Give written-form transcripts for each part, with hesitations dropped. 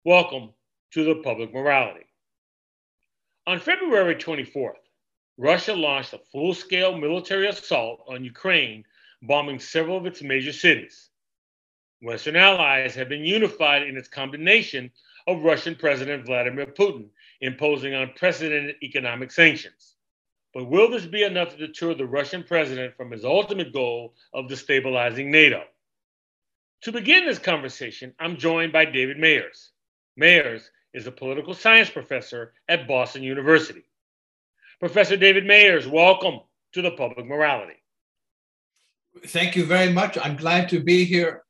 Welcome to the Public Morality. On February 24th, Russia launched a full scale military assault on Ukraine, bombing several of its major cities. Western allies have been unified in its condemnation of Russian President Vladimir Putin imposing unprecedented economic sanctions. But will this be enough to deter the Russian president from his ultimate goal of destabilizing NATO? To begin this conversation, I'm joined by David Mayers. Mayers is a political science professor at Boston University. Professor David Mayers, welcome to the Public Morality. Thank you very much. I'm glad to be here.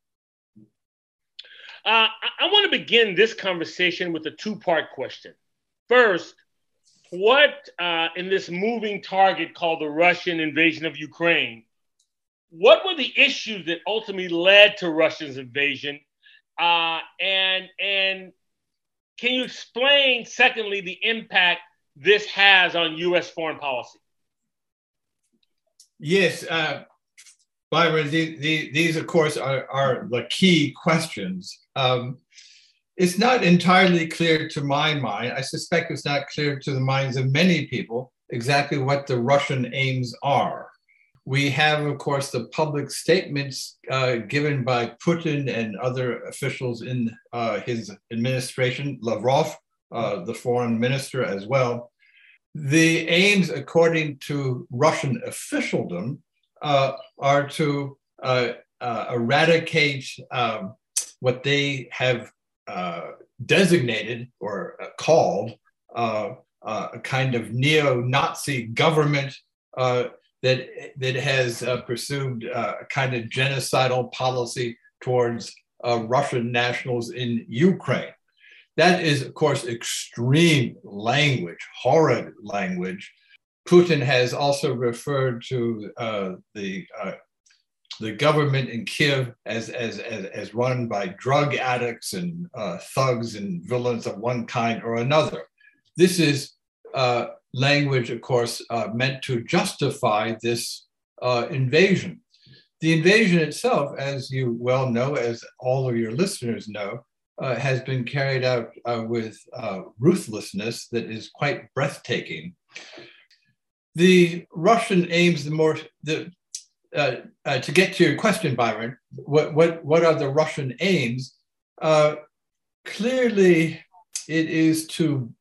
I want to begin this conversation with a two-part question. First, what in this moving target called the Russian invasion of Ukraine, what were the issues that ultimately led to Russia's invasion? And can you explain, secondly, the impact this has on U.S. foreign policy? Yes, Byron, these, of course, are the key questions. It's not entirely clear to my mind. I suspect it's not clear to the minds of many people exactly what the Russian aims are. We have, of course, the public statements given by Putin and other officials in his administration, Lavrov, the foreign minister as well. The aims, according to Russian officialdom, are to eradicate what they have designated or called a kind of neo-Nazi government that has pursued a kind of genocidal policy towards Russian nationals in Ukraine. That is, of course, extreme language, horrid language. Putin has also referred to the government in Kiev as run by drug addicts and thugs and villains of one kind or another. This is language, of course, meant to justify this invasion. The invasion itself, as you well know, as all of your listeners know, has been carried out with ruthlessness that is quite breathtaking. The Russian aims, to get to your question, Byron, what are the Russian aims? Clearly, it is to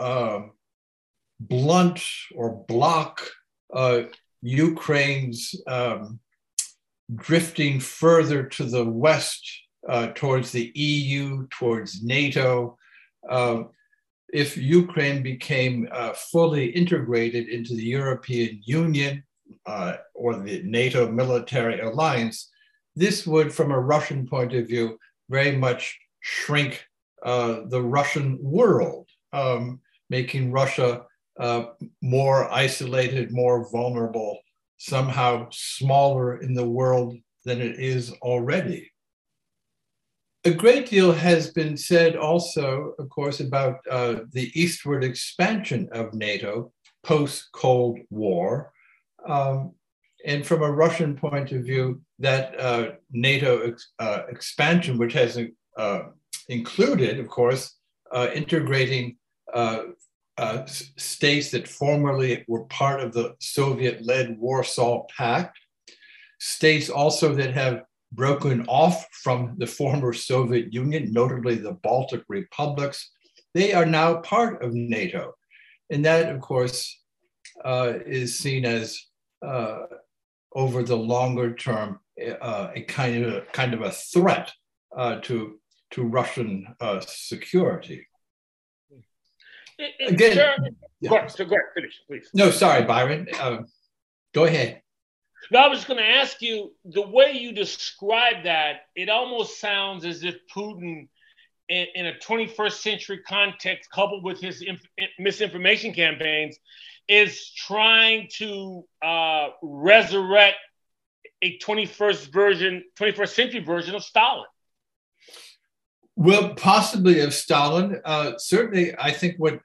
blunt or block Ukraine's drifting further to the west towards the EU, towards NATO. If Ukraine became fully integrated into the European Union or the NATO military alliance, this would, from a Russian point of view, very much shrink the Russian world, making Russia more isolated, more vulnerable, somehow smaller in the world than it is already. A great deal has been said also, of course, about the eastward expansion of NATO post-Cold War. And from a Russian point of view, that NATO expansion, which has included, of course, integrating states that formerly were part of the Soviet-led Warsaw Pact, states also that have broken off from the former Soviet Union, notably the Baltic republics. They are now part of NATO. And that, of course, is seen as, over the longer term, a kind of a threat to Russian security. Again, go ahead, finish, please. No, sorry, Byron. Go ahead. No, I was just going to ask you, the way you describe that, it almost sounds as if Putin, in a 21st century context, coupled with his misinformation campaigns, is trying to resurrect a 21st century version of Stalin. Well, possibly of Stalin. Certainly, I think what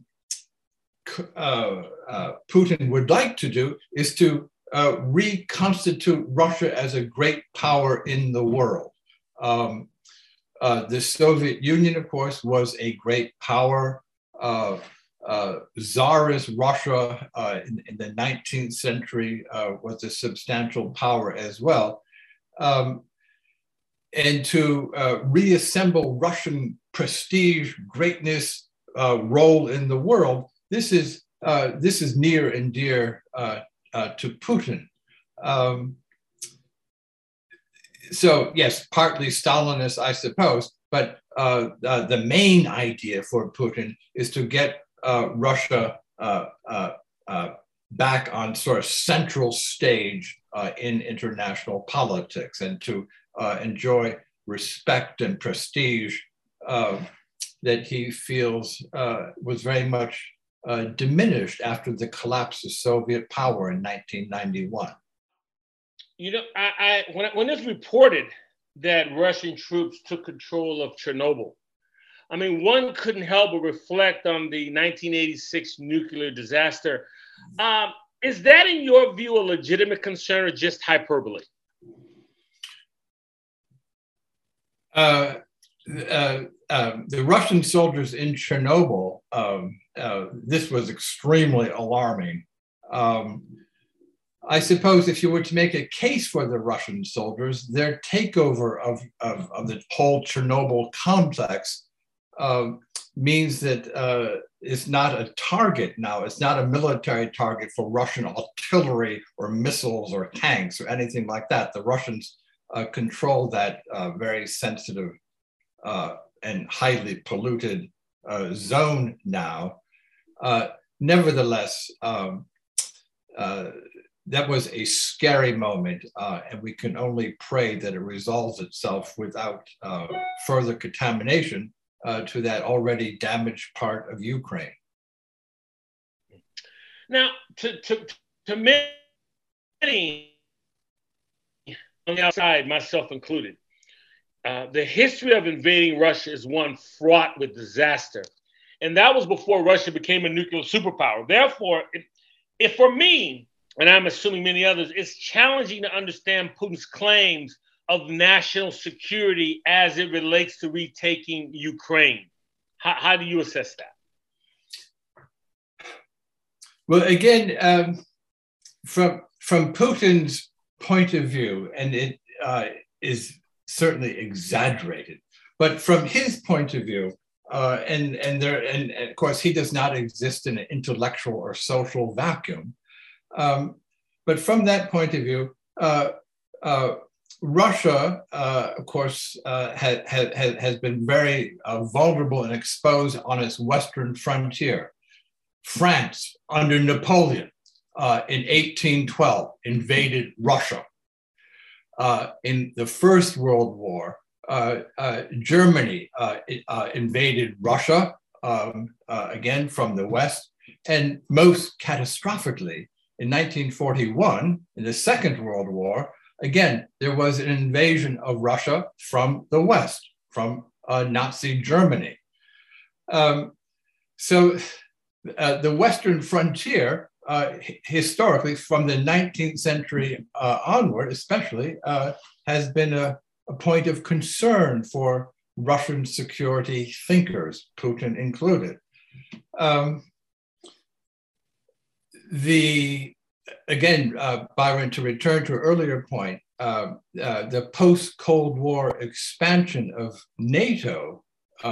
Putin would like to do is to reconstitute Russia as a great power in the world. The Soviet Union, of course, was a great power. Tsarist Russia in the 19th century was a substantial power as well. And to reassemble Russian prestige, greatness, role in the world, this is near and dear to Putin. So yes, partly Stalinist, I suppose, but the main idea for Putin is to get Russia back on sort of central stage in international politics and to enjoy respect and prestige that he feels was very much diminished after the collapse of Soviet power in 1991. You know, when it's reported that Russian troops took control of Chernobyl, I mean, one couldn't help but reflect on the 1986 nuclear disaster. Is that, in your view, a legitimate concern or just hyperbole? The Russian soldiers in Chernobyl, this was extremely alarming. I suppose if you were to make a case for the Russian soldiers, their takeover of the whole Chernobyl complex means that it's not a target now. It's not a military target for Russian artillery or missiles or tanks or anything like that. The Russians control that very sensitive and highly polluted zone now. Nevertheless, that was a scary moment, and we can only pray that it resolves itself without further contamination to that already damaged part of Ukraine. Now, to many on the outside, myself included, the history of invading Russia is one fraught with disaster. And that was before Russia became a nuclear superpower. Therefore, if for me, and I'm assuming many others, it's challenging to understand Putin's claims of national security as it relates to retaking Ukraine. How do you assess that? Well, again, from Putin's point of view, and it is certainly exaggerated, but from his point of view, and of course he does not exist in an intellectual or social vacuum. But from that point of view, Russia, of course, has been very vulnerable and exposed on its western frontier. France, under Napoleon, in 1812, invaded Russia. In the First World War, Germany invaded Russia, again from the west, and most catastrophically, in 1941, in the Second World War, again, there was an invasion of Russia from the west, from Nazi Germany. So the western frontier, historically, from the 19th century onward, especially, has been a point of concern for Russian security thinkers, Putin included. Again, Byron, to return to an earlier point, the post-Cold War expansion of NATO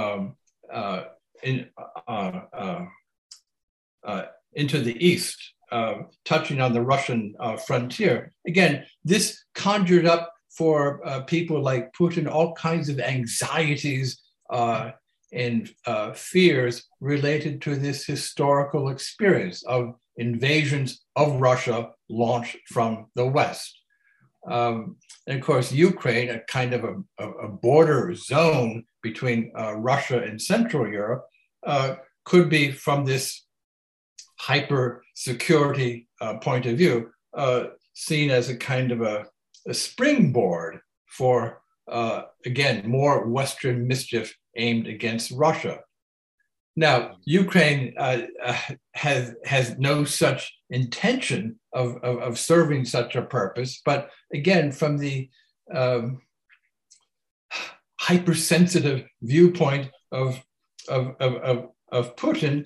into the east, touching on the Russian frontier. Again, this conjured up for people like Putin all kinds of anxieties and fears related to this historical experience of invasions of Russia launched from the West. And of course, Ukraine, a kind of a border zone between Russia and Central Europe, could be, from this hyper security point of view, seen as a kind of a springboard for, again, more Western mischief aimed against Russia. Now, Ukraine has no such intention of serving such a purpose, but again, from the hypersensitive viewpoint of Putin,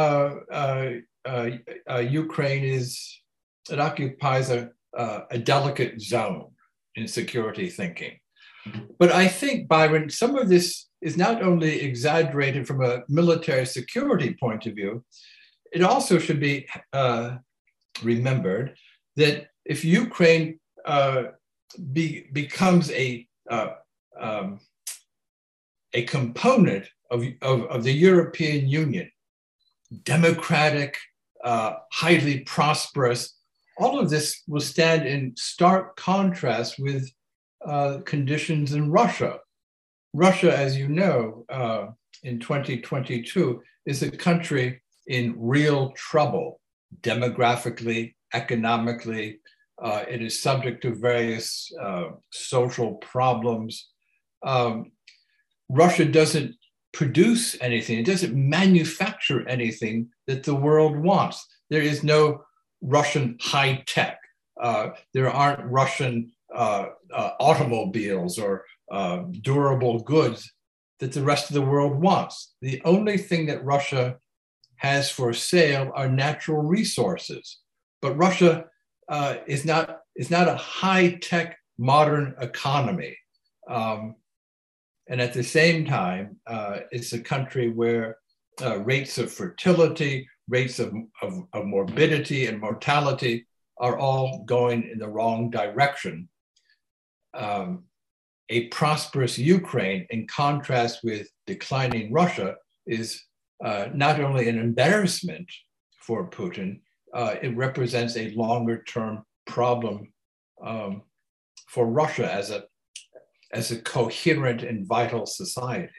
Ukraine occupies a delicate zone in security thinking. But I think, Byron, some of this is not only exaggerated from a military security point of view, it also should be remembered that if Ukraine becomes a component of the European Union, democratic, highly prosperous, all of this will stand in stark contrast with conditions in Russia. Russia, as you know, in 2022, is a country in real trouble, demographically, economically. It is subject to various social problems. Russia doesn't produce anything. It doesn't manufacture anything that the world wants. There is no Russian high tech. There aren't Russian automobiles or durable goods that the rest of the world wants. The only thing that Russia has for sale are natural resources. But Russia is not a high tech modern economy. And at the same time, it's a country where rates of fertility, rates of morbidity and mortality are all going in the wrong direction. A prosperous Ukraine, in contrast with declining Russia, is not only an embarrassment for Putin, it represents a longer-term problem for Russia as a coherent and vital society.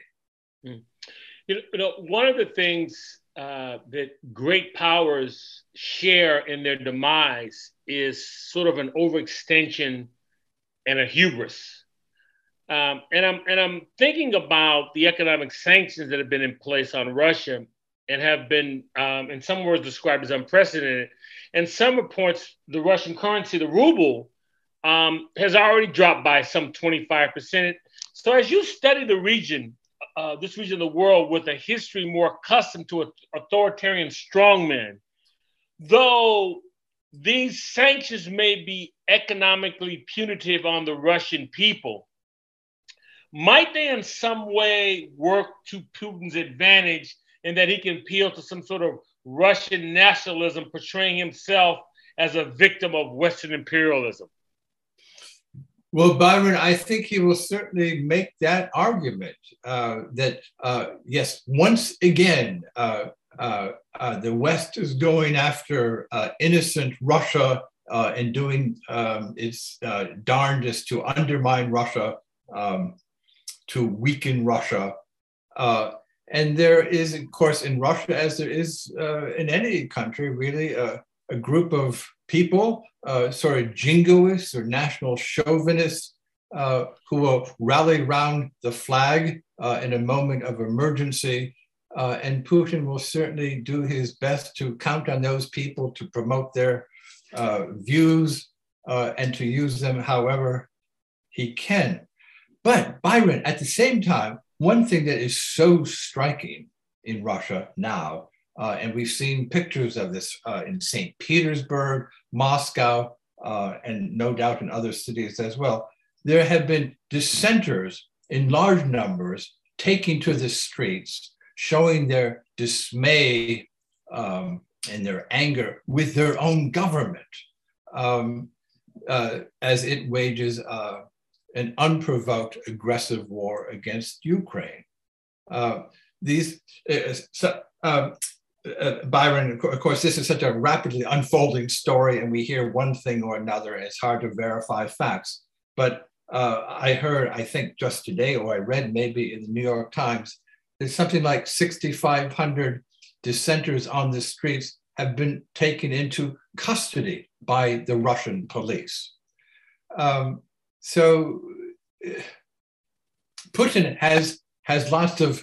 You know, one of the things that great powers share in their demise is sort of an overextension and a hubris. And I'm thinking about the economic sanctions that have been in place on Russia and have been, in some words, described as unprecedented. And some reports the Russian currency, the ruble, has already dropped by some 25%. So as you study the region, this region of the world with a history more accustomed to authoritarian strongmen, though these sanctions may be economically punitive on the Russian people, might they in some way work to Putin's advantage in that he can appeal to some sort of Russian nationalism, portraying himself as a victim of Western imperialism? Well, Byron, I think he will certainly make that argument that, yes, once again, the West is going after innocent Russia and doing its darndest to undermine Russia, to weaken Russia. And there is, of course, in Russia, as there is in any country, really a group of people, sort of jingoists or national chauvinists, who will rally around the flag in a moment of emergency. And Putin will certainly do his best to count on those people to promote their views and to use them however he can. But Byron, at the same time, one thing that is so striking in Russia now, and we've seen pictures of this in St. Petersburg, Moscow, and no doubt in other cities as well, there have been dissenters in large numbers taking to the streets, showing their dismay and their anger with their own government as it wages an unprovoked aggressive war against Ukraine. Byron, of course, this is such a rapidly unfolding story, and we hear one thing or another, and it's hard to verify facts. But I heard, I think just today, or I read maybe in the New York Times, there's something like 6,500 dissenters on the streets have been taken into custody by the Russian police. So Putin has lots of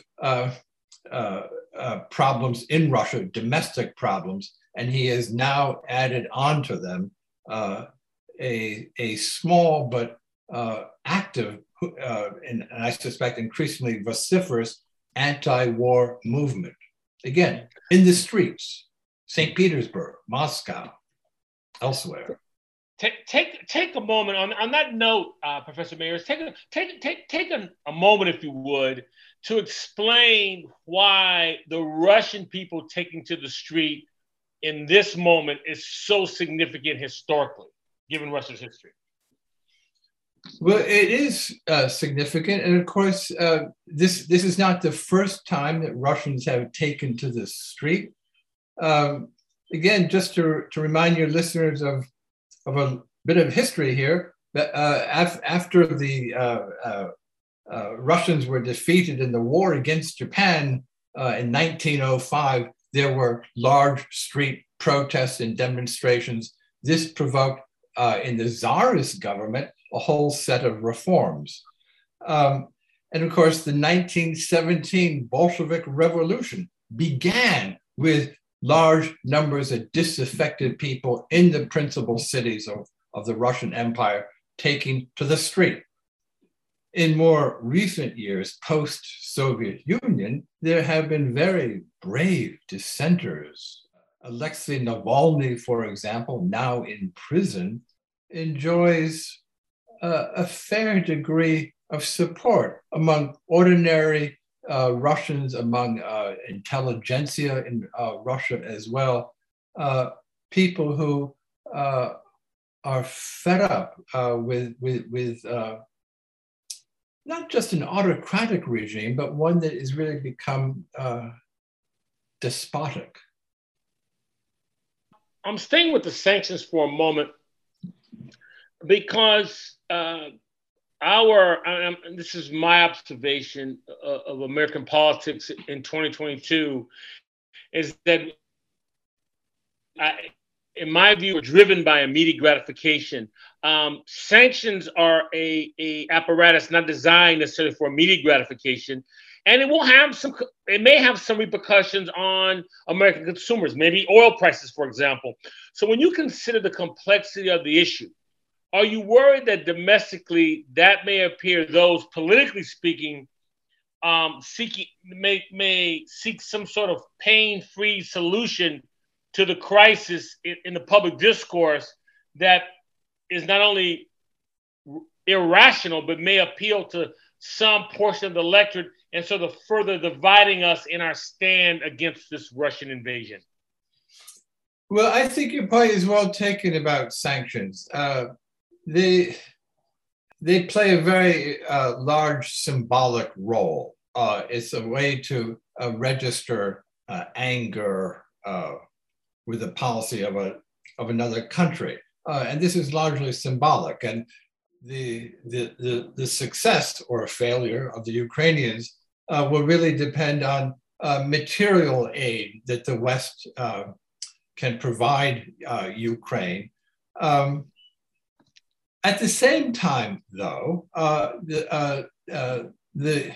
problems in Russia, domestic problems, and he has now added onto them a small but active and I suspect increasingly vociferous anti-war movement. Again, in the streets, St. Petersburg, Moscow, elsewhere. Take a moment on that note, Professor Mayers. Take a moment, if you would, to explain why the Russian people taking to the street in this moment is so significant historically, given Russia's history. Well, it is significant, and of course, this is not the first time that Russians have taken to the street. Again, just to remind your listeners of a bit of history here, that after the Russians were defeated in the war against Japan in 1905, there were large street protests and demonstrations. This provoked in the Tsarist government a whole set of reforms. And of course, the 1917 Bolshevik Revolution began with large numbers of disaffected people in the principal cities of the Russian Empire taking to the street. In more recent years, post-Soviet Union, there have been very brave dissenters. Alexei Navalny, for example, now in prison, enjoys a fair degree of support among ordinary Russians, among intelligentsia in Russia as well, people who are fed up with not just an autocratic regime, but one that has really become despotic. I'm staying with the sanctions for a moment because this is my observation of American politics in 2022, is that in my view, are driven by immediate gratification. Sanctions are a apparatus not designed necessarily for immediate gratification, and it may have some repercussions on American consumers, maybe oil prices, for example. So when you consider the complexity of the issue, are you worried that domestically that may appear those, politically speaking, may seek some sort of pain-free solution to the crisis in the public discourse that is not only irrational, but may appeal to some portion of the electorate and sort of further dividing us in our stand against this Russian invasion? Well, I think your point is well taken about sanctions. They play a very large symbolic role. It's a way to register anger with the policy of another country, and this is largely symbolic. And the success or failure of the Ukrainians will really depend on material aid that the West can provide Ukraine. At the same time, though, the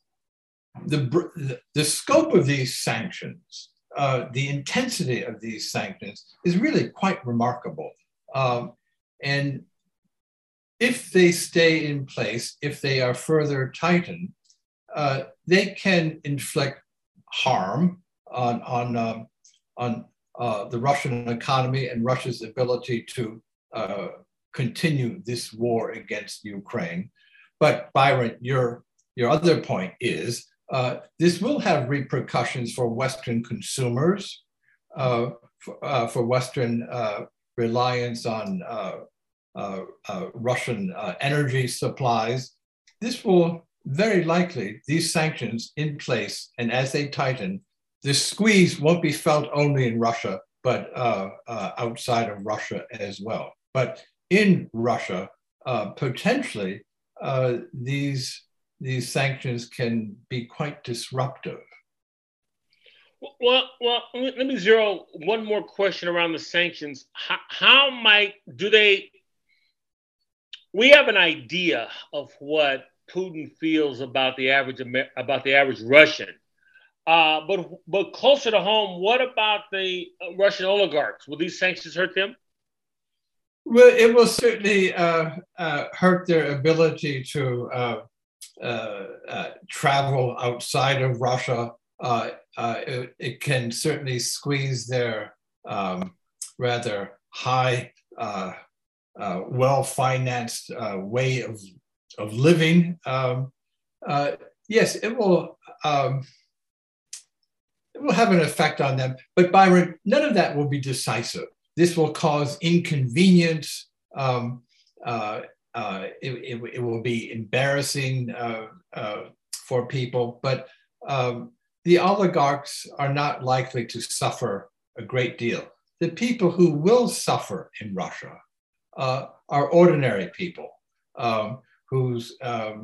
scope of these sanctions, the intensity of these sanctions is really quite remarkable. And if they stay in place, if they are further tightened, they can inflict harm on the Russian economy and Russia's ability to continue this war against Ukraine. But Byron, your other point is this will have repercussions for Western consumers, for Western reliance on Russian energy supplies. This will very likely, these sanctions in place, and as they tighten, the squeeze won't be felt only in Russia, but outside of Russia as well. But in Russia, potentially, these sanctions can be quite disruptive. Well, let me zero one more question around the sanctions. We have an idea of what Putin feels about the average Russian. But closer to home, what about the Russian oligarchs? Will these sanctions hurt them? Well, it will certainly hurt their ability to travel outside of Russia. It can certainly squeeze their rather high, well-financed way of living. Yes, it will have an effect on them. But Byron, none of that will be decisive. This will cause inconvenience. It will be embarrassing for people, but the oligarchs are not likely to suffer a great deal. The people who will suffer in Russia are ordinary people whose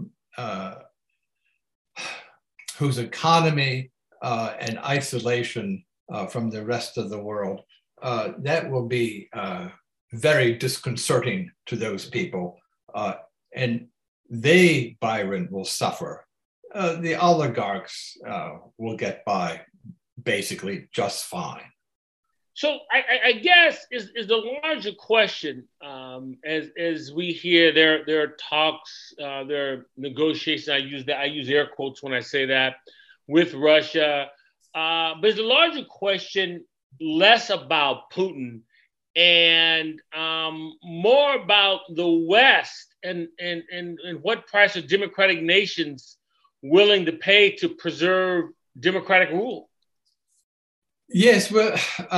economy and isolation from the rest of the world, that will be very disconcerting to those people. And they, Byron, will suffer. The oligarchs will get by basically just fine. So I guess is the larger question, as we hear there are talks, there are negotiations. I use air quotes when I say that, with Russia. But is the larger question less about Putin and more about the West and what price are democratic nations willing to pay to preserve democratic rule? Yes, well,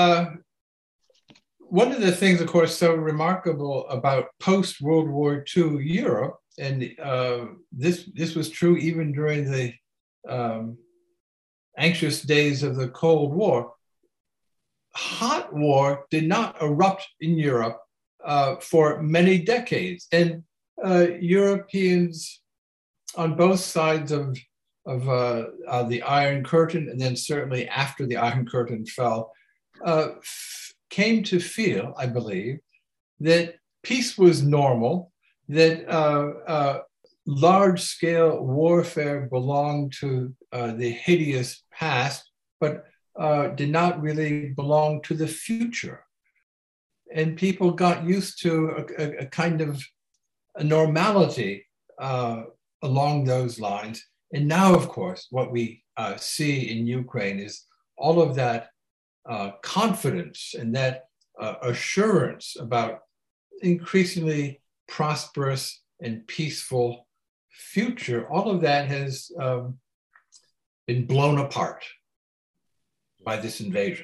one of the things, of course, so remarkable about post-World War II Europe, and this was true even during the anxious days of the Cold War, hot war did not erupt in Europe for many decades. And Europeans on both sides of the Iron Curtain, and then certainly after the Iron Curtain fell, came to feel, I believe, that peace was normal, that large-scale warfare belonged to the hideous past, but did not really belong to the future. And people got used to a kind of a normality along those lines. And now, of course, what we see in Ukraine is all of that confidence and that assurance about increasingly prosperous and peaceful future. All of that has been blown apart by this invasion.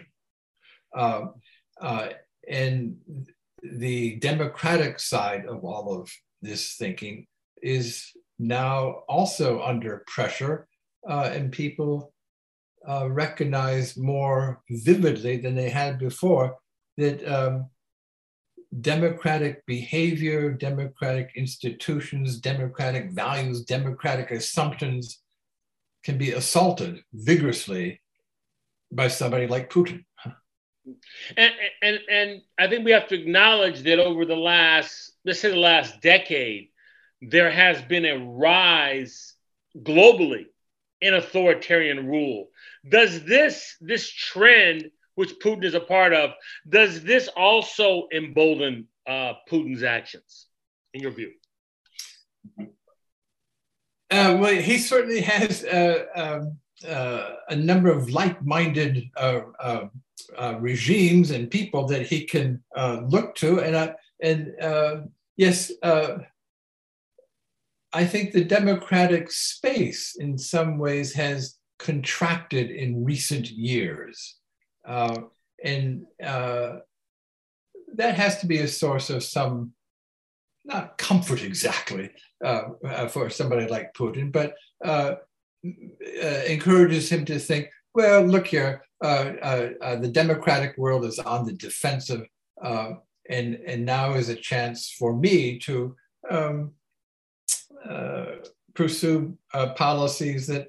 And the democratic side of all of this thinking is now also under pressure, and people recognize more vividly than they had before that democratic behavior, democratic institutions, democratic values, democratic assumptions can be assaulted vigorously by somebody like Putin. And I think we have to acknowledge that over the last, let's say the last decade, there has been a rise globally in authoritarian rule. Does this trend, which Putin is a part of, does this also embolden Putin's actions, in your view? Well, he certainly has a number of like-minded regimes and people that he can look to, and yes, I think the democratic space in some ways has contracted in recent years. And that has to be a source of some, not comfort exactly for somebody like Putin, but encourages him to think, well, look here, the democratic world is on the defensive, and now is a chance for me to pursue policies that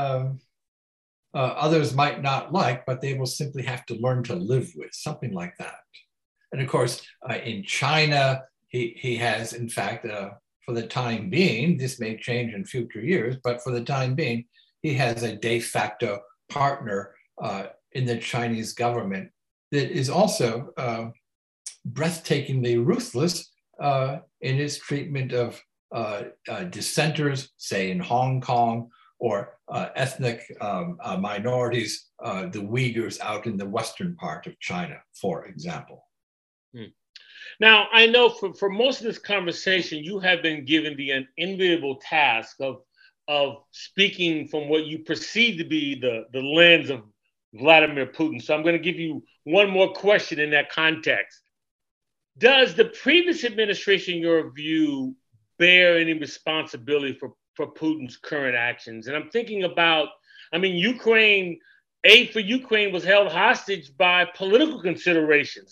others might not like, but they will simply have to learn to live with, something like that. And of course, in China, he has, in fact, for the time being, this may change in future years, but for the time being, he has a de facto partner in the Chinese government that is also breathtakingly ruthless in its treatment of dissenters, say in Hong Kong, or ethnic minorities, the Uyghurs out in the western part of China, for example. Now, I know for most of this conversation, you have been given the unenviable task of speaking from what you perceive to be the lens of Vladimir Putin. So I'm going to give you one more question in that context. Does the previous administration, in your view, bear any responsibility for Putin's current actions? And I'm thinking about, Ukraine, aid for Ukraine was held hostage by political considerations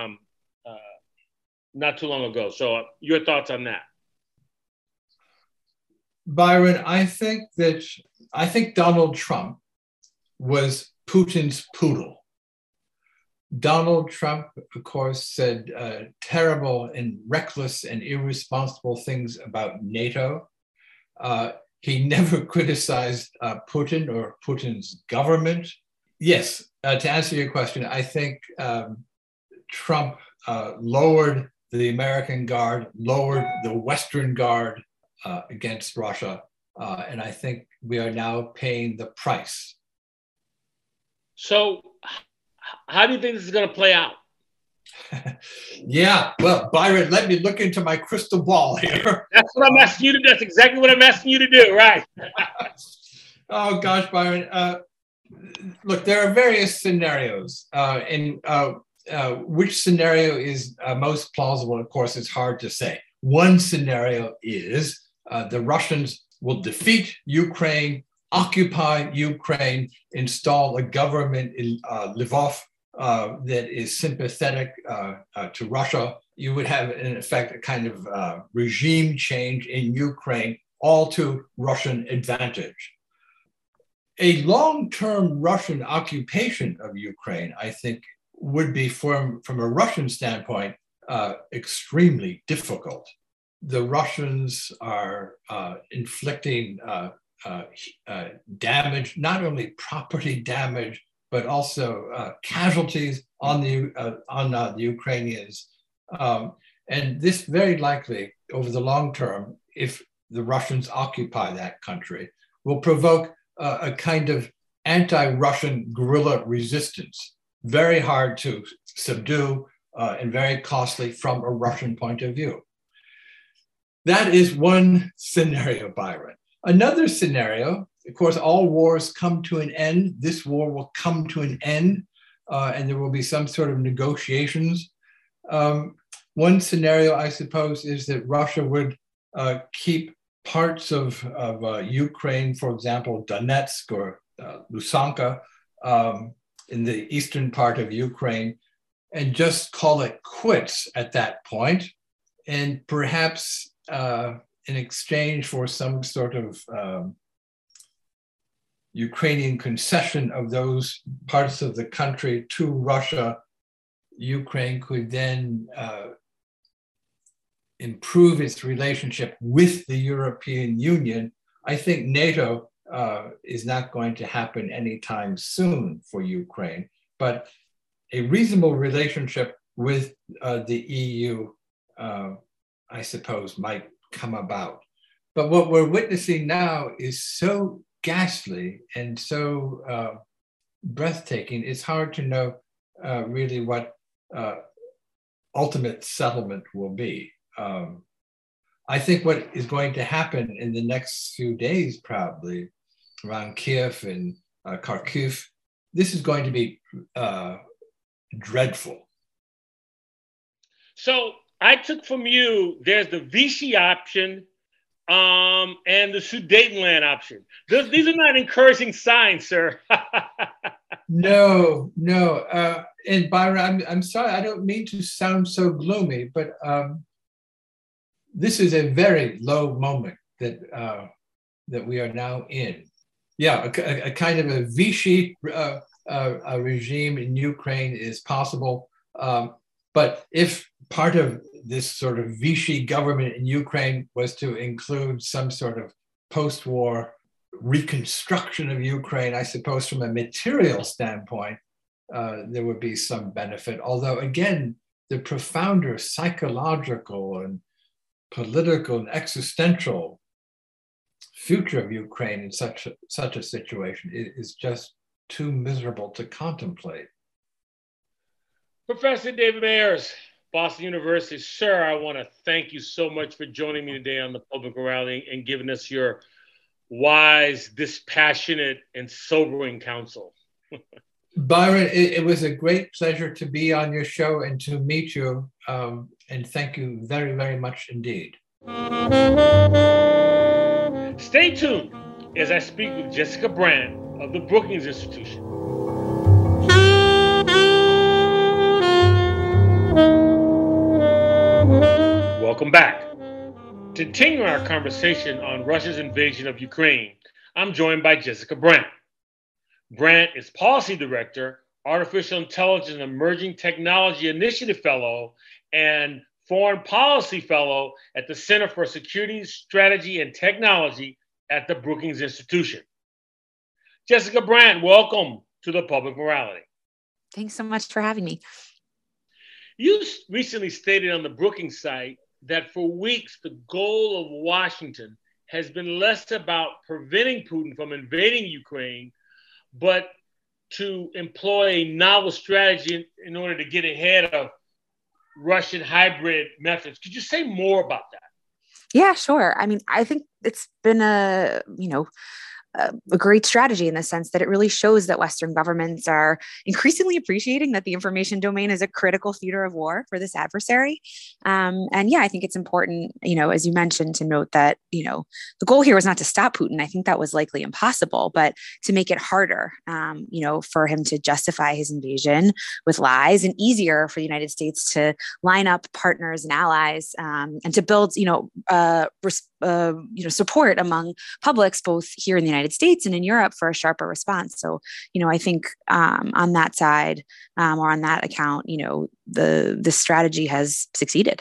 not too long ago. So your thoughts on that? Byron, I think Donald Trump was Putin's poodle. Donald Trump, of course, said terrible and reckless and irresponsible things about NATO. He never criticized Putin or Putin's government. Yes, to answer your question, I think Trump lowered the American Guard, lowered the Western Guard against Russia, and I think we are now paying the price. So how do you think this is going to play out? Yeah, well, Byron, let me look into my crystal ball here. That's what I'm asking you to do. That's exactly what I'm asking you to do, right? Oh, gosh, Byron. Look, there are various scenarios, and which scenario is most plausible, of course, is hard to say. One scenario is the Russians will defeat Ukraine, occupy Ukraine, install a government in Lvov that is sympathetic to Russia. You would have, in effect, a kind of regime change in Ukraine, all to Russian advantage. A long-term Russian occupation of Ukraine, I think, would be, from a Russian standpoint, extremely difficult. The Russians are inflicting damage, not only property damage, but also casualties on the Ukrainians. And this very likely, over the long term, if the Russians occupy that country, will provoke a kind of anti-Russian guerrilla resistance, very hard to subdue and very costly from a Russian point of view. That is one scenario, Byron. Another scenario, of course, all wars come to an end. This war will come to an end, and there will be some sort of negotiations. One scenario, I suppose, is that Russia would keep parts of Ukraine, for example, Donetsk or Luhansk, in the eastern part of Ukraine, and just call it quits at that point, and perhaps in exchange for some sort of Ukrainian concession of those parts of the country to Russia, Ukraine could then improve its relationship with the European Union. I think NATO is not going to happen anytime soon for Ukraine, but a reasonable relationship with the EU, I suppose, might come about. But what we're witnessing now is so ghastly and so breathtaking, it's hard to know really what ultimate settlement will be. I think what is going to happen in the next few days, probably around Kiev and Kharkiv, this is going to be dreadful. So I took from you, there's the Vichy option and the Sudetenland option. These are not encouraging signs, sir. No. And Byron, I'm sorry, I don't mean to sound so gloomy, but this is a very low moment that we are now in. Yeah, a kind of a Vichy regime in Ukraine is possible. But if part of this sort of Vichy government in Ukraine was to include some sort of post-war reconstruction of Ukraine, I suppose from a material standpoint, there would be some benefit. Although, again, the profounder psychological and political and existential future of Ukraine in such a situation is just too miserable to contemplate. Professor David Mayers, Boston University. Sir, I want to thank you so much for joining me today on the Public Morality and giving us your wise, dispassionate, and sobering counsel. Byron, it was a great pleasure to be on your show and to meet you. And thank you very, very much indeed. Stay tuned as I speak with Jessica Brandt of the Brookings Institution. Welcome back. Continuing our conversation on Russia's invasion of Ukraine, I'm joined by Jessica Brandt. Brandt is Policy Director, Artificial Intelligence and Emerging Technology Initiative Fellow, and Foreign Policy Fellow at the Center for Security, Strategy, and Technology at the Brookings Institution. Jessica Brandt, welcome to the Public Morality. Thanks so much for having me. You recently stated on the Brookings site that for weeks, the goal of Washington has been less about preventing Putin from invading Ukraine, but to employ a novel strategy in order to get ahead of Russian hybrid methods. Could you say more about that? Yeah, sure. I mean, I think it's been a great strategy in the sense that it really shows that Western governments are increasingly appreciating that the information domain is a critical theater of war for this adversary. And yeah, I think it's important, as you mentioned, to note that, the goal here was not to stop Putin. I think that was likely impossible, but to make it harder, for him to justify his invasion with lies, and easier for the United States to line up partners and allies, and to build, support among publics, both here in the United States and in Europe, for a sharper response. So, I think on that side, or on that account, the strategy has succeeded.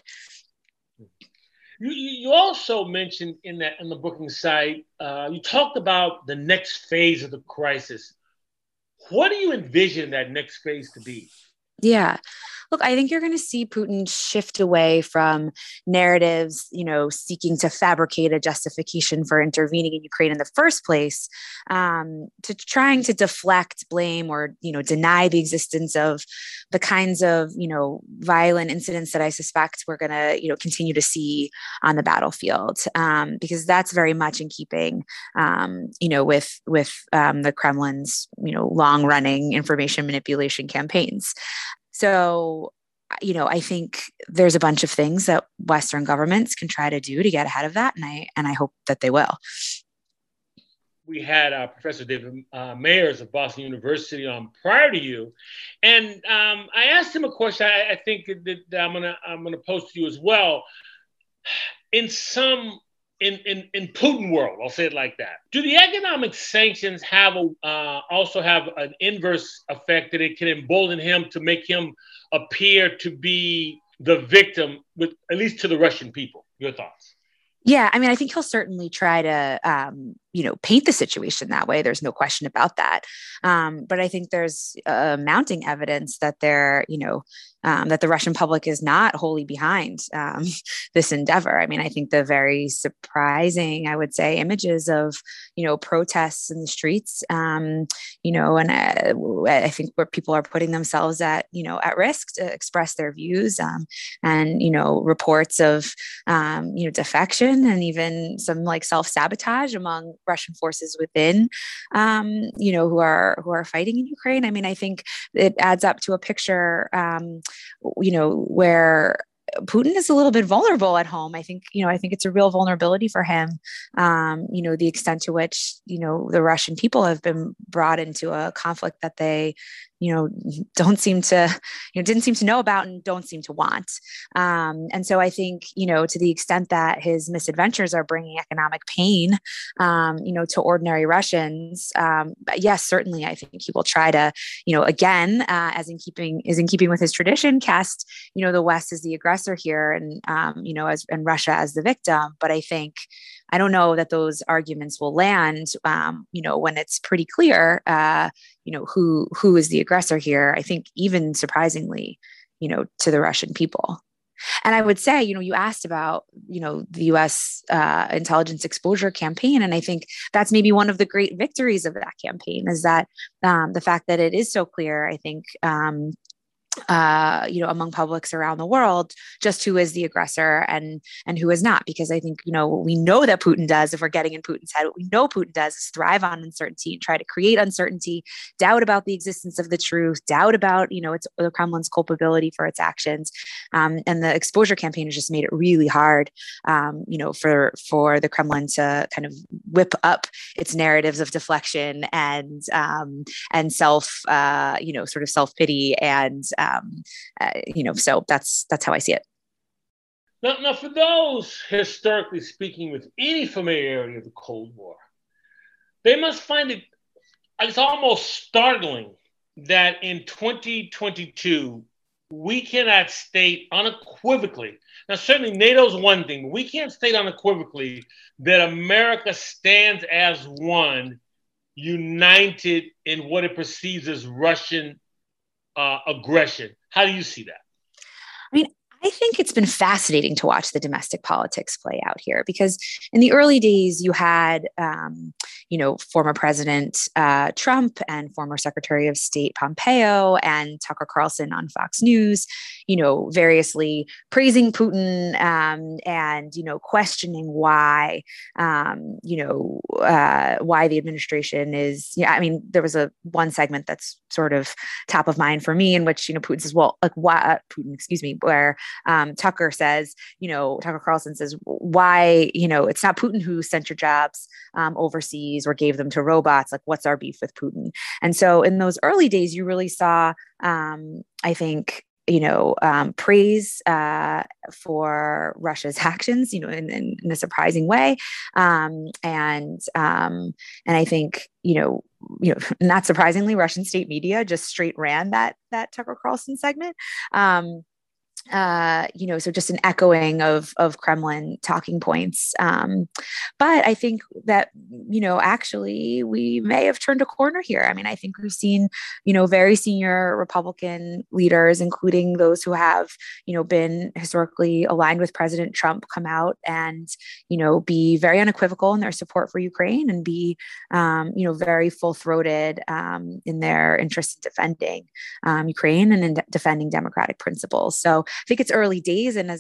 You also mentioned in the Brookings site, you talked about the next phase of the crisis. What do you envision that next phase to be? Yeah. Look, I think you're going to see Putin shift away from narratives, seeking to fabricate a justification for intervening in Ukraine in the first place, to trying to deflect blame or, deny the existence of the kinds of, violent incidents that I suspect we're going to, continue to see on the battlefield, because that's very much in keeping, with the Kremlin's, long-running information manipulation campaigns. So, I think there's a bunch of things that Western governments can try to do to get ahead of that, and I hope that they will. We had Professor David Mayers of Boston University on prior to you, and I asked him a question. I think that I'm gonna pose to you as well. In Putin world, I'll say it like that. Do the economic sanctions also have an inverse effect, that it can embolden him to make him appear to be the victim, with at least to the Russian people? Your thoughts? Yeah, I mean, I think he'll certainly try to, paint the situation that way. There's no question about that. But I think there's mounting evidence that that the Russian public is not wholly behind this endeavor. I mean, I think the very surprising, I would say, images of, protests in the streets, and I think where people are putting themselves at risk to express their views, and, reports of, defection, and even some self-sabotage among Russian forces within, who are fighting in Ukraine. I mean, I think it adds up to a picture, where Putin is a little bit vulnerable at home. I think it's a real vulnerability for him. The extent to which, the Russian people have been brought into a conflict that they, didn't seem to know about and don't seem to want. And so I think, to the extent that his misadventures are bringing economic pain, to ordinary Russians, yes, certainly, I think he will try to, again, is in keeping with his tradition, cast, the West as the aggressor here, and, and Russia as the victim. But I don't know that those arguments will land, when it's pretty clear, who is the aggressor here. I think even surprisingly, to the Russian people. And I would say, you asked about, the U.S. Intelligence exposure campaign. And I think that's maybe one of the great victories of that campaign is that the fact that it is so clear, I think, among publics around the world, just who is the aggressor and who is not. Because I think, what we know that Putin does, if we're getting in Putin's head, what we know Putin does is thrive on uncertainty and try to create uncertainty, doubt about the existence of the truth, doubt about, it's the Kremlin's culpability for its actions. And the exposure campaign has just made it really hard, for the Kremlin to kind of whip up its narratives of deflection and self, sort of self-pity and, so that's how I see it. Now, for those historically speaking with any familiarity of the Cold War, they must find it's almost startling that in 2022, we cannot state unequivocally, now certainly NATO's one thing, but we can't state unequivocally that America stands as one, united in what it perceives as Russian aggression. How do you see that? I mean, I think it's been fascinating to watch the domestic politics play out here because in the early days you had, former President Trump and former Secretary of State Pompeo and Tucker Carlson on Fox News, variously praising Putin and, questioning why, why the administration is, there was one segment that's sort of top of mind for me in which, Putin says, well, like why where Tucker says, Tucker Carlson says, why, it's not Putin who sent your jobs overseas or gave them to robots. Like, what's our beef with Putin? And so in those early days, you really saw, I think, praise for Russia's actions, in a surprising way. And I think, not surprisingly, Russian state media just straight ran that Tucker Carlson segment. So just an echoing of Kremlin talking points. But I think that, actually we may have turned a corner here. I mean, I think we've seen, very senior Republican leaders, including those who have, been historically aligned with President Trump, come out and, be very unequivocal in their support for Ukraine and be, very full-throated in their interest in defending Ukraine and in defending democratic principles. So I think it's early days. And as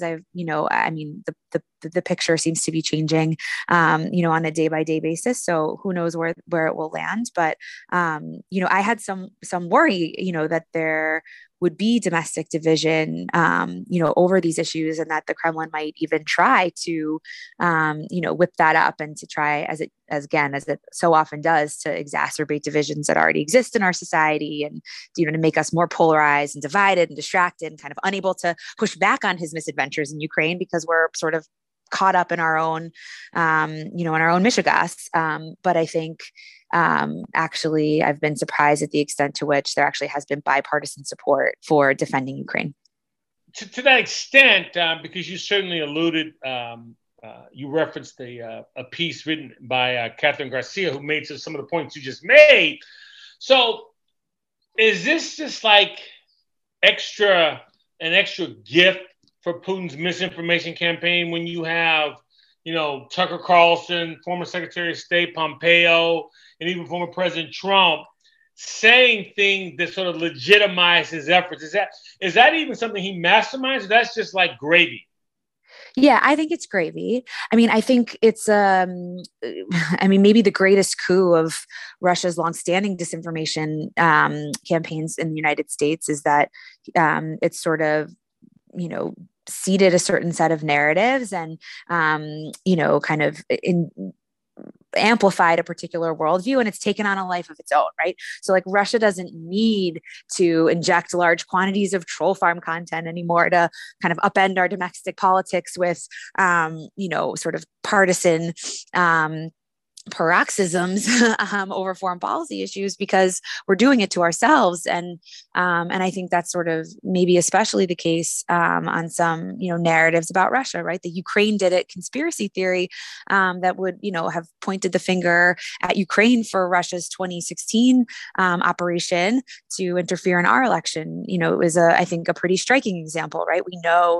the picture seems to be changing, on a day by day basis. So who knows where it will land. But, I had some worry, that there would be domestic division, over these issues and that the Kremlin might even try to, whip that up and to try as it so often does to exacerbate divisions that already exist in our society and, to make us more polarized and divided and distracted and kind of unable to push back on his misadventures in Ukraine because we're sort of caught up in our own, in our own mishegas. But I think, actually, I've been surprised at the extent to which there actually has been bipartisan support for defending Ukraine. To that extent, because you certainly alluded, you referenced a piece written by Catherine Garcia, who made some of the points you just made. So is this just like an extra gift for Putin's misinformation campaign when you have, Tucker Carlson, former Secretary of State Pompeo, and even former President Trump saying things that sort of legitimize his efforts? Is that even something he masterminds? Or that's just like gravy? Yeah, I think it's gravy. I mean, I think it's, maybe the greatest coup of Russia's longstanding disinformation campaigns in the United States is that it's sort of, seeded a certain set of narratives and, kind of amplified a particular worldview, and it's taken on a life of its own, right? So like Russia doesn't need to inject large quantities of troll farm content anymore to kind of upend our domestic politics with, sort of partisan, paroxysms over foreign policy issues because we're doing it to ourselves, and I think that's sort of maybe especially the case on some narratives about Russia, right? The Ukraine did it conspiracy theory that would have pointed the finger at Ukraine for Russia's 2016 operation to interfere in our election. It was I think a pretty striking example, right? We know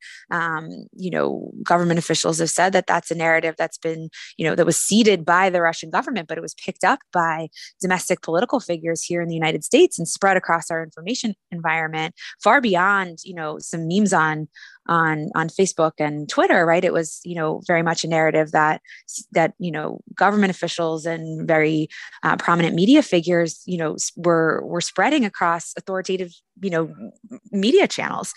that government officials have said that that's a narrative that's been that was seeded by the Russian government, but it was picked up by domestic political figures here in the United States and spread across our information environment far beyond, some memes on Facebook and Twitter, right? It was, very much a narrative that government officials and very prominent media figures, were spreading across authoritative, media channels.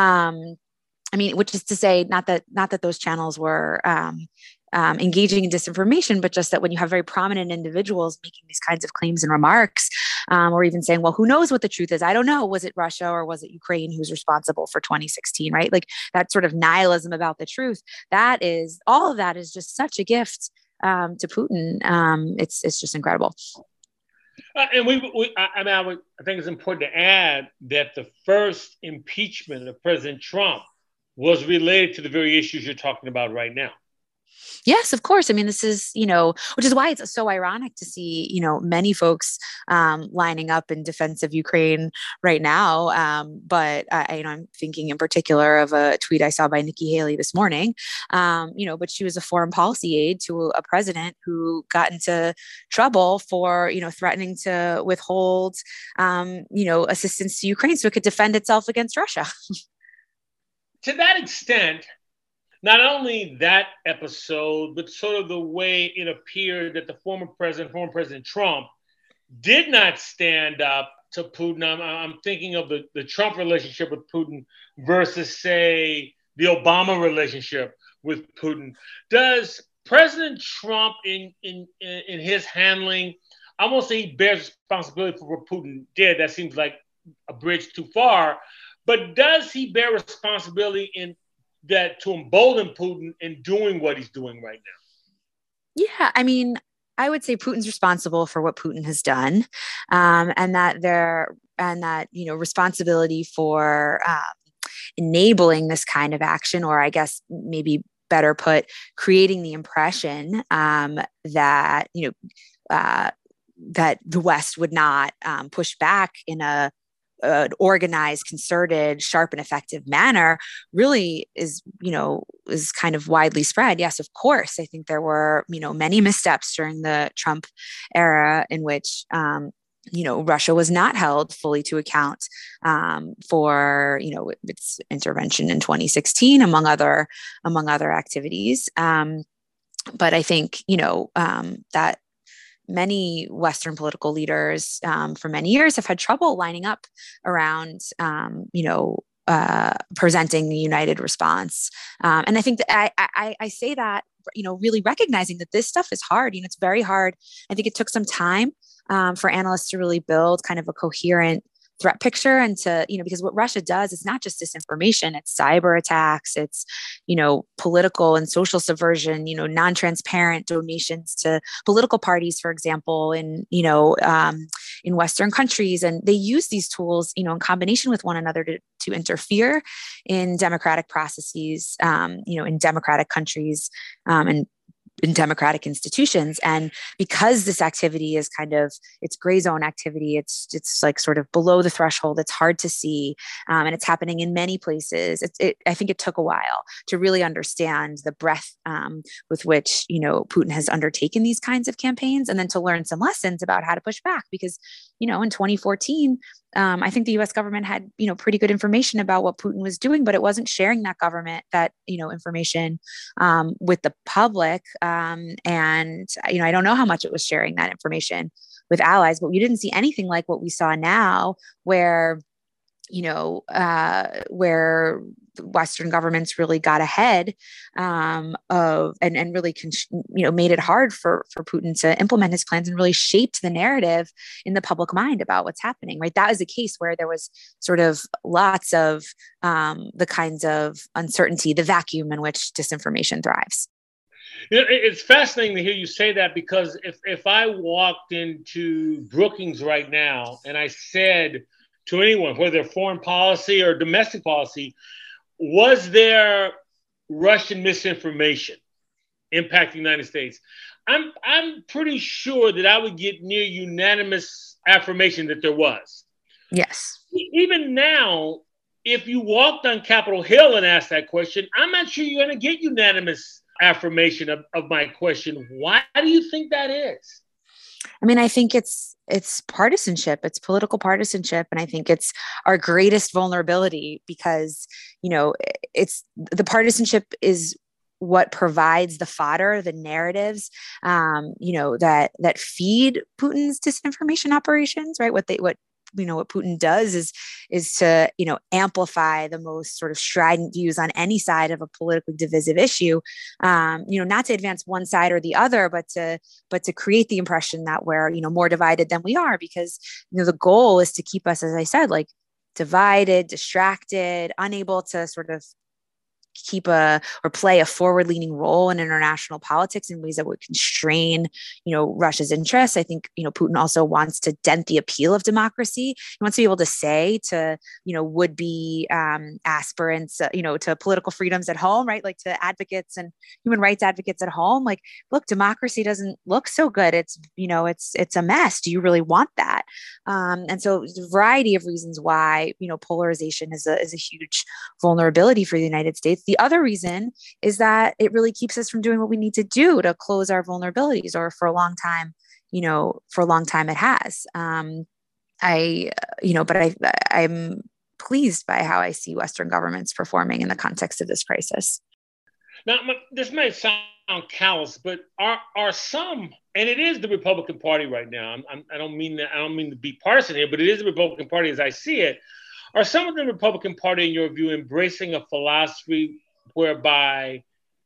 Which is to say, not that those channels were engaging in disinformation, but just that when you have very prominent individuals making these kinds of claims and remarks, or even saying, well, who knows what the truth is? I don't know. Was it Russia or was it Ukraine who's responsible for 2016, right? Like that sort of nihilism about the truth, all of that is just such a gift to Putin. It's just incredible. And I think it's important to add that the first impeachment of President Trump was related to the very issues you're talking about right now. Yes, of course. This is, which is why it's so ironic to see, many folks lining up in defense of Ukraine right now. But I'm thinking in particular of a tweet I saw by Nikki Haley this morning. But she was a foreign policy aide to a president who got into trouble for, threatening to withhold, assistance to Ukraine so it could defend itself against Russia. To that extent, not only that episode, but sort of the way it appeared that the former President Trump, did not stand up to Putin. I'm thinking of the Trump relationship with Putin versus, say, the Obama relationship with Putin. Does President Trump, in his handling, I won't say he bears responsibility for what Putin did. That seems like a bridge too far. But does he bear responsibility in that to embolden Putin in doing what he's doing right now? Yeah, I would say Putin's responsible for what Putin has done, and that responsibility for enabling this kind of action, or I guess maybe better put, creating the impression that that the West would not push back in an organized, concerted, sharp, and effective manner really is kind of widely spread. Yes, of course. I think there were, many missteps during the Trump era in which, Russia was not held fully to account for, its intervention in 2016, among other activities. But I think, that many Western political leaders for many years have had trouble lining up around, presenting the united response. And I think that I say that, really recognizing that this stuff is hard. It's very hard. I think it took some time for analysts to really build kind of a coherent threat picture, and to, because what Russia does is not just disinformation, it's cyber attacks, it's, political and social subversion, non-transparent donations to political parties, for example, in Western countries. And they use these tools, in combination with one another to interfere in democratic processes, in democratic countries, and in democratic institutions. And because this activity is it's gray zone activity, it's like sort of below the threshold, it's hard to see, and it's happening in many places. I think it took a while to really understand the breadth with which, Putin has undertaken these kinds of campaigns, and then to learn some lessons about how to push back. Because, in 2014, I think the U.S. government had, pretty good information about what Putin was doing, but it wasn't sharing that information with the public. And, I don't know how much it was sharing that information with allies, but we didn't see anything like what we saw now, where where Western governments really got ahead of and really made it hard for Putin to implement his plans, and really shaped the narrative in the public mind about what's happening. Right, that is a case where there was sort of lots of the kinds of uncertainty, the vacuum in which disinformation thrives. It's fascinating to hear you say that, because if I walked into Brookings right now and I said to anyone, whether foreign policy or domestic policy, was there Russian misinformation impacting the United States? I'm pretty sure that I would get near unanimous affirmation that there was. Yes. Even now, if you walked on Capitol Hill and asked that question, I'm not sure you're going to get unanimous affirmation of my question. Why do you think that is? I mean, I think it's partisanship, it's political partisanship. And I think it's our greatest vulnerability because, it's the partisanship is what provides the fodder, the narratives, that feed Putin's disinformation operations, right? What Putin does is to, amplify the most sort of strident views on any side of a politically divisive issue, not to advance one side or the other, but to create the impression that we're, more divided than we are, because, the goal is to keep us, as I said, like divided, distracted, unable to sort of play a forward-leaning role in international politics in ways that would constrain, Russia's interests. I think, Putin also wants to dent the appeal of democracy. He wants to be able to say to, would-be aspirants, to political freedoms at home, right? Like to advocates and human rights advocates at home, like, look, democracy doesn't look so good. It's, it's a mess. Do you really want that? And so there's a variety of reasons why, polarization is a huge vulnerability for the United States. The other reason is that it really keeps us from doing what we need to do to close our vulnerabilities, or for a long time, it has. I'm pleased by how I see Western governments performing in the context of this crisis. Now, this may sound callous, but are some, and it is the Republican Party right now. I don't mean to be partisan here, but it is the Republican Party as I see it. Are some of the Republican Party, in your view, embracing a philosophy whereby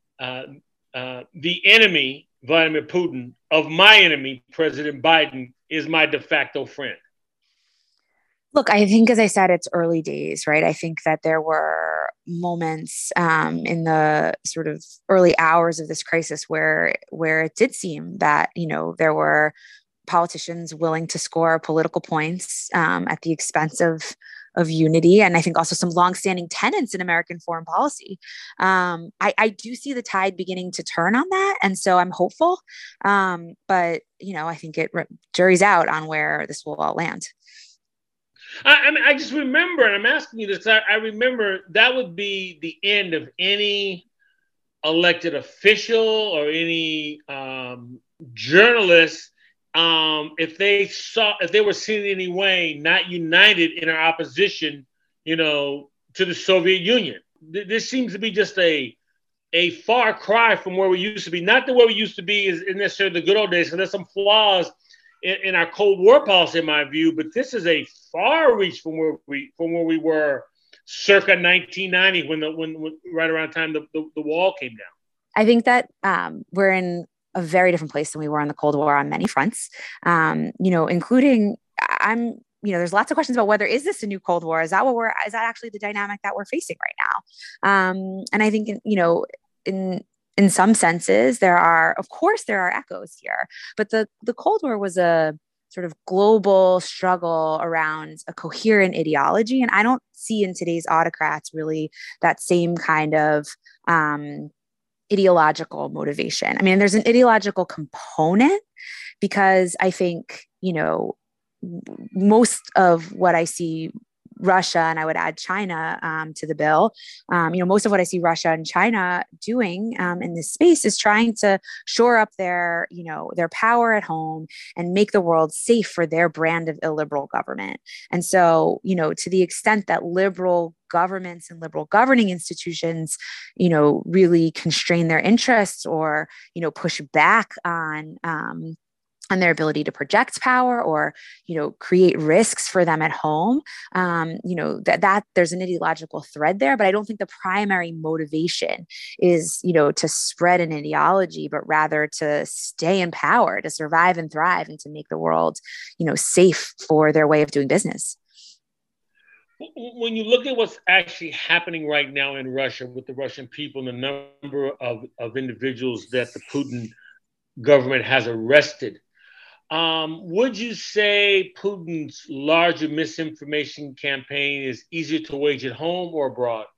the enemy, Vladimir Putin, of my enemy, President Biden, is my de facto friend? Look, I think, as I said, it's early days, right? I think that there were moments in the sort of early hours of this crisis where it did seem that, there were politicians willing to score political points at the expense of unity. And I think also some longstanding tenets in American foreign policy. I do see the tide beginning to turn on that. And so I'm hopeful. But, I think jury's out on where this will all land. I just remember, and I'm asking you this, I remember that would be the end of any elected official or any journalist if they were seen in any way not united in our opposition, to the Soviet Union. This seems to be just a far cry from where we used to be. Not that where we used to be is necessarily the good old days, because there's some flaws in our Cold War policy, in my view. But this is a far reach from where we were circa 1990, when right around the time the wall came down. I think that we're in a very different place than we were in the Cold War on many fronts, including there's lots of questions about whether is this a new Cold War? Is that actually the dynamic that we're facing right now? And I think, in some senses, there are echoes here, but the Cold War was a sort of global struggle around a coherent ideology. And I don't see in today's autocrats really that same kind of ideological motivation. I mean, there's an ideological component, because I think, most of what I see Russia, and I would add China to the bill, most of what I see Russia and China doing in this space is trying to shore up their power at home and make the world safe for their brand of illiberal government. And so, to the extent that liberal governments and liberal governing institutions, really constrain their interests or, push back on their ability to project power or, create risks for them at home, that there's an ideological thread there. But I don't think the primary motivation is, to spread an ideology, but rather to stay in power, to survive and thrive, and to make the world, safe for their way of doing business. When you look at what's actually happening right now in Russia with the Russian people and the number of individuals that the Putin government has arrested, would you say Putin's larger misinformation campaign is easier to wage at home or abroad?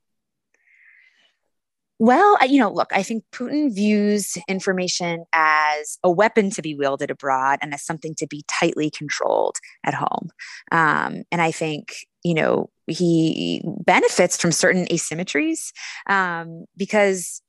Well, look, I think Putin views information as a weapon to be wielded abroad and as something to be tightly controlled at home. And I think, he benefits from certain asymmetries because,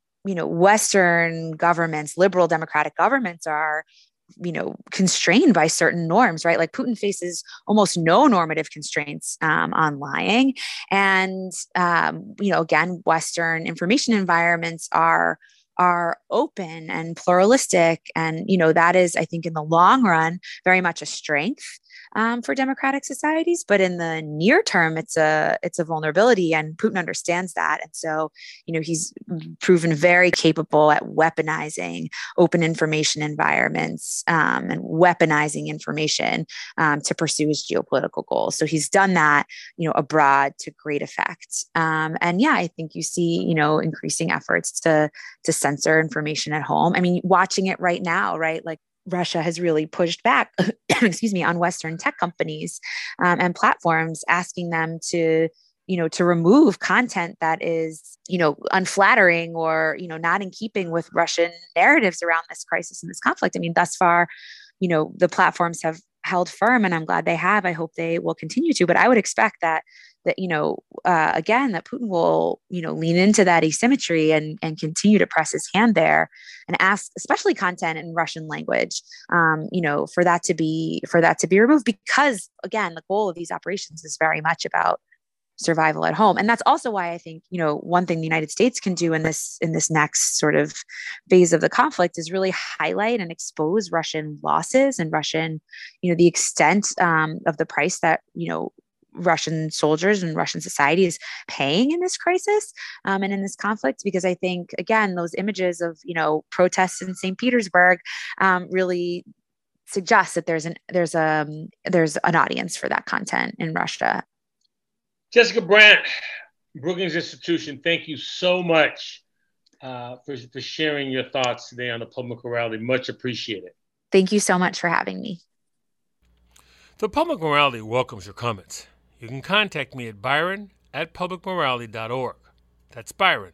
Western governments, liberal democratic governments are constrained by certain norms, right? Like Putin faces almost no normative constraints on lying. And, again, Western information environments are open and pluralistic. And, that is, I think, in the long run, very much a strength for democratic societies. But in the near term, it's a vulnerability, and Putin understands that. And so, he's proven very capable at weaponizing open information environments and weaponizing information to pursue his geopolitical goals. So he's done that, abroad to great effect. And yeah, I think you see, increasing efforts to censor information at home. I mean, watching it right now, right? Like Russia has really pushed back, on Western tech companies and platforms, asking them to remove content that is, unflattering or, not in keeping with Russian narratives around this crisis and this conflict. I mean, thus far, the platforms have held firm, and I'm glad they have. I hope they will continue to, but I would expect that again, that Putin will, lean into that asymmetry and continue to press his hand there and ask, especially content in Russian language, for that to be removed, because again, the goal of these operations is very much about survival at home. And that's also why I think, one thing the United States can do in this next sort of phase of the conflict is really highlight and expose Russian losses and Russian, the extent of the price that, Russian soldiers and Russian society is paying in this crisis and in this conflict, because I think, again, those images of, protests in St. Petersburg really suggest that there's an audience for that content in Russia. Jessica Brandt, Brookings Institution, thank you so much for sharing your thoughts today on the Public Morality. Much appreciated. Thank you so much for having me. The Public Morality welcomes your comments. You can contact me at byron@publicmorality.org. That's Byron,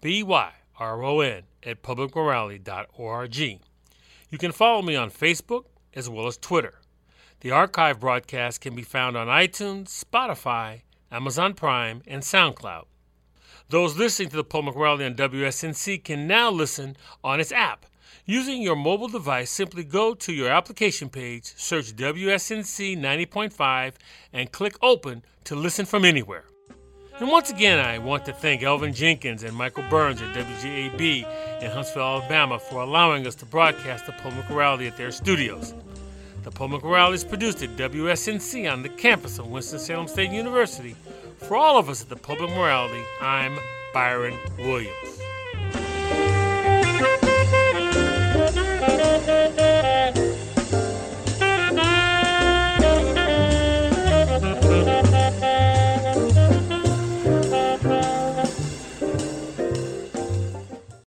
BYRON, at publicmorality.org. You can follow me on Facebook as well as Twitter. The archive broadcast can be found on iTunes, Spotify, Amazon Prime, and SoundCloud. Those listening to the Public Morality on WSNC can now listen on its app. Using your mobile device, simply go to your application page, search WSNC 90.5, and click Open to listen from anywhere. And once again, I want to thank Elvin Jenkins and Michael Burns at WGAB in Huntsville, Alabama, for allowing us to broadcast the Public Morality at their studios. The Public Morality is produced at WSNC on the campus of Winston-Salem State University. For all of us at the Public Morality, I'm Byron Williams.